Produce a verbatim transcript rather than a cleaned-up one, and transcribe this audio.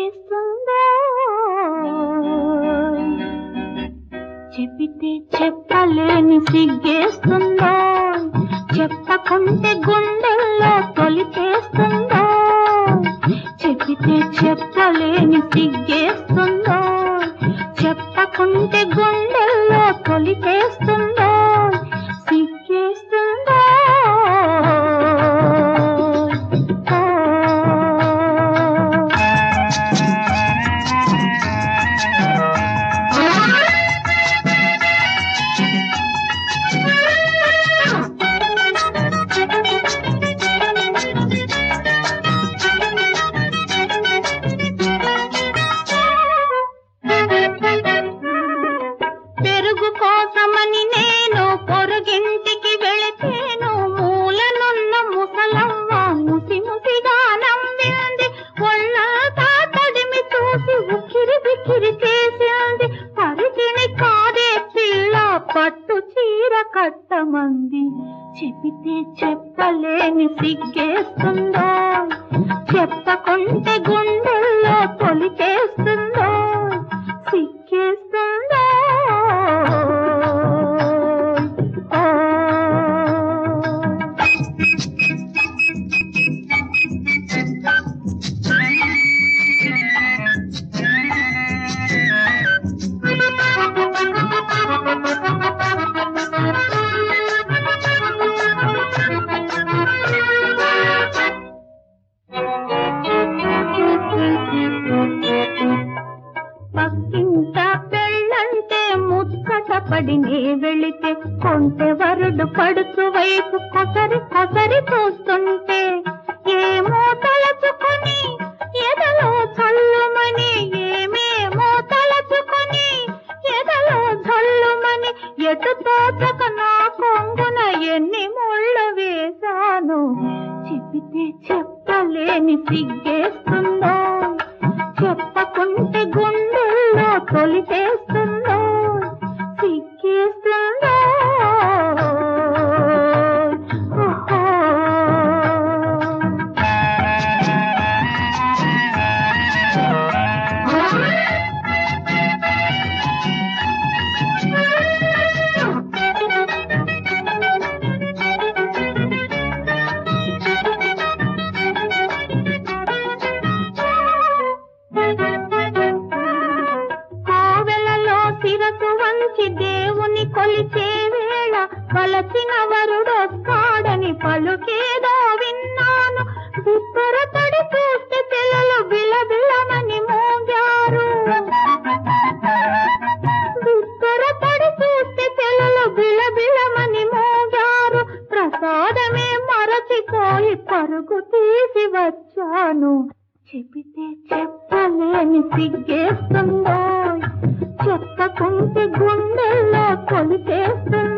సిగ్గేస్తుందో చెప్పితే చెప్పలేని సిగ్గేస్తుందో చెప్పకుంటే గుండెల్లో తొలిచేస్తుందో చెప్పితే చెప్పలేని సిగ్గేస్తుందో చెప్పకుంటే గుండెల్లో తొలిచేస్తుందో సిగ్గేస్తుందో పెరుగు కోసమని నేను పొరుగింటికి వెళితేను మూలనున్న ముసలమ్మ ముసి ముసిగా నవ్వింది ఒళ్ళంతా తడిమి చూసి ఉక్కిరి బిక్కిరి చేసింది పరికిణి కాదే పిల్ల పట్టు చీర కట్టమంది చెప్పితే చెప్పలేని సిగ్గేస్తుందో చెప్పకుంటే గుండెల్లో తొలిచేస్తుందో సిగ్గేస్తుందో పక్కింట పెళ్ళంటే ముచ్చట పడినే వెళితే కొంటె వరుడు పడుచు వైపు కొసరి కొసరి చూస్తుంటే ఏమో తలచుకొని ఎదలో చల్లుమని ఏమేమో తలచుకొని ఎదలో చల్లుమని ఎటు తోచక నా కొంగున ఎన్ని ముళ్ళు వేశాను చెప్పితే చెప్పలేని సిగ్గేస్తుందో చెప్పకుంటే గుండెల్లో తొలిచేస్తుందో సిగ్గేస్తుందో శిరసు వంచి దేవుని కొలిచే వేళ వలచిన వరుడొస్తాడని పలుకేదో విన్నాను బిత్తరపడి చూస్తే పిల్లలు బిలబిలమని మోగారు బిత్తరపడి చూస్తే పిల్లలు బిలబిలమని మోగారు ప్రసాదమే మరచిపోయి పరుగు తీసి వచ్చాను చెప్పితే చెప్పలేని సిగ్గేస్తుందో చెప్పకుంటే గుండెల్లో కొలిచేస్తుందో